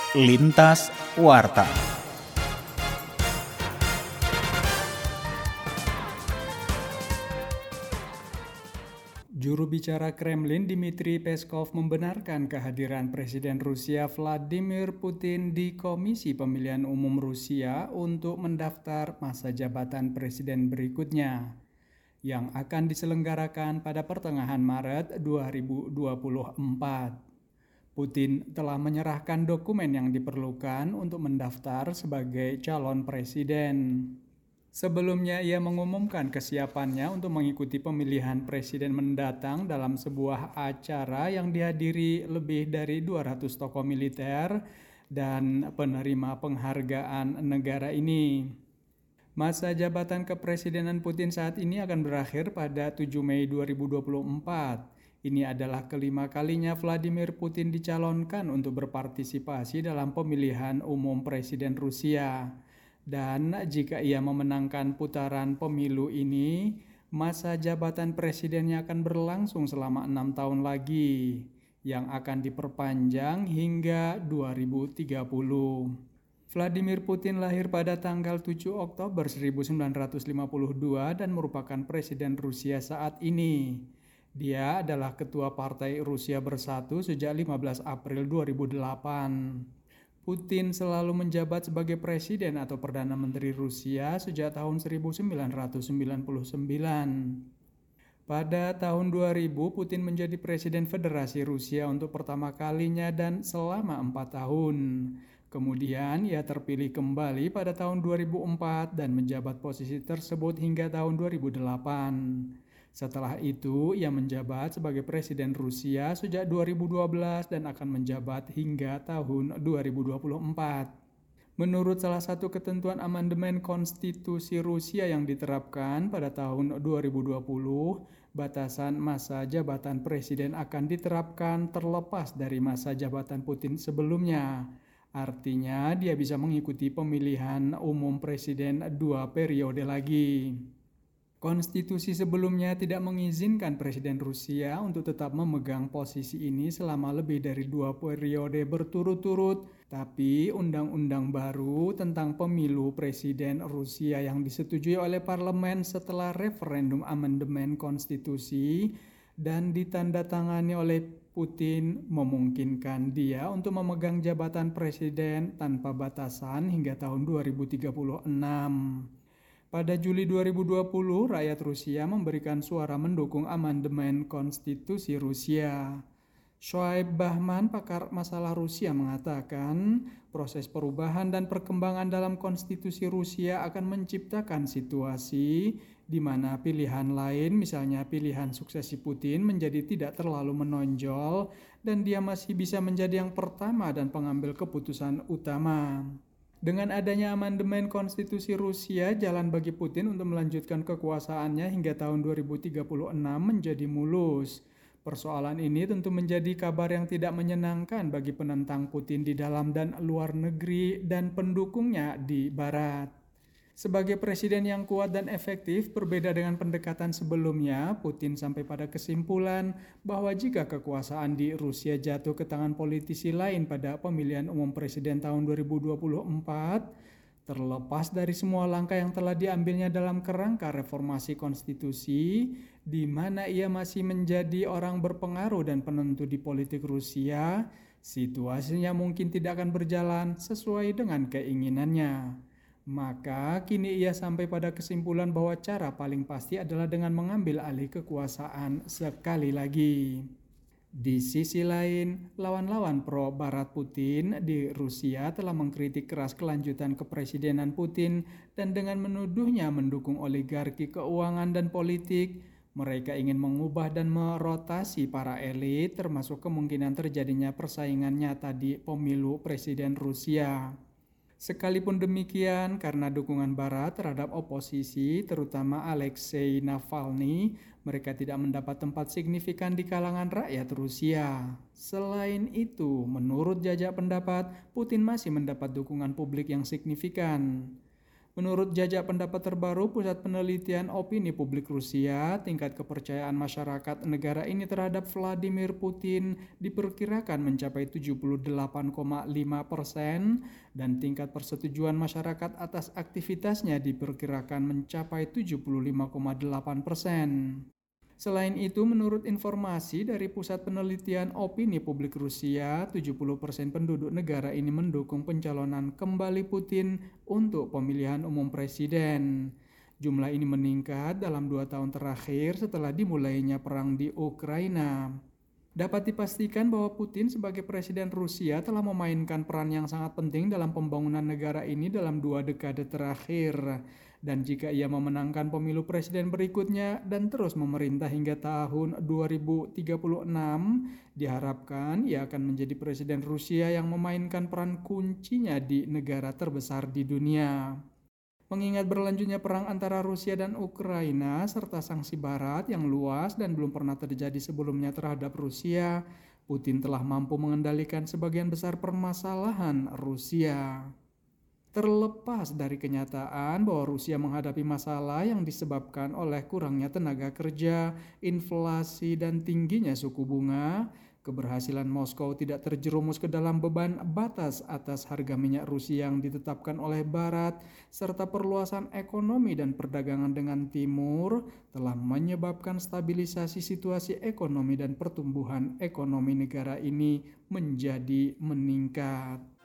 Lintas Warta. Juru bicara Kremlin Dmitry Peskov membenarkan kehadiran Presiden Rusia Vladimir Putin di Komisi Pemilihan Umum Rusia untuk mendaftar masa jabatan presiden berikutnya yang akan diselenggarakan pada pertengahan Maret 2024. Putin telah menyerahkan dokumen yang diperlukan untuk mendaftar sebagai calon presiden. Sebelumnya ia mengumumkan kesiapannya untuk mengikuti pemilihan presiden mendatang dalam sebuah acara yang dihadiri lebih dari 200 tokoh militer dan penerima penghargaan negara ini. Masa jabatan kepresidenan Putin saat ini akan berakhir pada 7 Mei 2024. Ini adalah kelima kalinya Vladimir Putin dicalonkan untuk berpartisipasi dalam pemilihan umum presiden Rusia. Dan jika ia memenangkan putaran pemilu ini, masa jabatan presidennya akan berlangsung selama 6 tahun lagi, yang akan diperpanjang hingga 2030. Vladimir Putin lahir pada tanggal 7 Oktober 1952 dan merupakan presiden Rusia saat ini. Dia adalah ketua Partai Rusia Bersatu sejak 15 April 2008. Putin selalu menjabat sebagai presiden atau perdana menteri Rusia sejak tahun 1999. Pada tahun 2000, Putin menjadi presiden Federasi Rusia untuk pertama kalinya dan selama 4 tahun. Kemudian ia terpilih kembali pada tahun 2004 dan menjabat posisi tersebut hingga tahun 2008. Setelah itu, ia menjabat sebagai Presiden Rusia sejak 2012 dan akan menjabat hingga tahun 2024. Menurut salah satu ketentuan amandemen konstitusi Rusia yang diterapkan pada tahun 2020, batasan masa jabatan presiden akan diterapkan terlepas dari masa jabatan Putin sebelumnya. Artinya, dia bisa mengikuti pemilihan umum presiden 2 periode lagi. Konstitusi sebelumnya tidak mengizinkan Presiden Rusia untuk tetap memegang posisi ini selama lebih dari 2 periode berturut-turut, tapi undang-undang baru tentang pemilu Presiden Rusia yang disetujui oleh parlemen setelah referendum amandemen konstitusi dan ditandatangani oleh Putin memungkinkan dia untuk memegang jabatan presiden tanpa batasan hingga tahun 2036. Pada Juli 2020, rakyat Rusia memberikan suara mendukung amandemen konstitusi Rusia. Shoaib Bahman, pakar masalah Rusia, mengatakan proses perubahan dan perkembangan dalam konstitusi Rusia akan menciptakan situasi di mana pilihan lain, misalnya pilihan suksesi Putin, menjadi tidak terlalu menonjol dan dia masih bisa menjadi yang pertama dan pengambil keputusan utama. Dengan adanya amandemen konstitusi Rusia, jalan bagi Putin untuk melanjutkan kekuasaannya hingga tahun 2036 menjadi mulus. Persoalan ini tentu menjadi kabar yang tidak menyenangkan bagi penentang Putin di dalam dan luar negeri dan pendukungnya di Barat. Sebagai presiden yang kuat dan efektif, berbeda dengan pendekatan sebelumnya, Putin sampai pada kesimpulan bahwa jika kekuasaan di Rusia jatuh ke tangan politisi lain pada pemilihan umum presiden tahun 2024, terlepas dari semua langkah yang telah diambilnya dalam kerangka reformasi konstitusi, di mana ia masih menjadi orang berpengaruh dan penentu di politik Rusia, situasinya mungkin tidak akan berjalan sesuai dengan keinginannya. Maka kini ia sampai pada kesimpulan bahwa cara paling pasti adalah dengan mengambil alih kekuasaan sekali lagi. Di sisi lain, lawan-lawan pro-Barat Putin di Rusia telah mengkritik keras kelanjutan kepresidenan Putin dan dengan menuduhnya mendukung oligarki keuangan dan politik. Mereka ingin mengubah dan merotasi para elit, termasuk kemungkinan terjadinya persaingan nyata di pemilu presiden Rusia. Sekalipun demikian, karena dukungan Barat terhadap oposisi, terutama Alexei Navalny, mereka tidak mendapat tempat signifikan di kalangan rakyat Rusia. Selain itu, menurut jajak pendapat, Putin masih mendapat dukungan publik yang signifikan. Menurut jajak pendapat terbaru Pusat Penelitian Opini Publik Rusia, tingkat kepercayaan masyarakat negara ini terhadap Vladimir Putin diperkirakan mencapai 78,5% dan tingkat persetujuan masyarakat atas aktivitasnya diperkirakan mencapai 75,8%. Selain itu, menurut informasi dari Pusat Penelitian Opini Publik Rusia, 70% penduduk negara ini mendukung pencalonan kembali Putin untuk pemilihan umum presiden. Jumlah ini meningkat dalam 2 tahun terakhir setelah dimulainya perang di Ukraina. Dapat dipastikan bahwa Putin sebagai presiden Rusia telah memainkan peran yang sangat penting dalam pembangunan negara ini dalam 2 dekade terakhir. Dan jika ia memenangkan pemilu presiden berikutnya dan terus memerintah hingga tahun 2036, diharapkan ia akan menjadi presiden Rusia yang memainkan peran kuncinya di negara terbesar di dunia. Mengingat berlanjutnya perang antara Rusia dan Ukraina serta sanksi Barat yang luas dan belum pernah terjadi sebelumnya terhadap Rusia, Putin telah mampu mengendalikan sebagian besar permasalahan Rusia. Terlepas dari kenyataan bahwa Rusia menghadapi masalah yang disebabkan oleh kurangnya tenaga kerja, inflasi, dan tingginya suku bunga, keberhasilan Moskow tidak terjerumus ke dalam beban batas atas harga minyak Rusia yang ditetapkan oleh Barat, serta perluasan ekonomi dan perdagangan dengan Timur telah menyebabkan stabilisasi situasi ekonomi dan pertumbuhan ekonomi negara ini menjadi meningkat.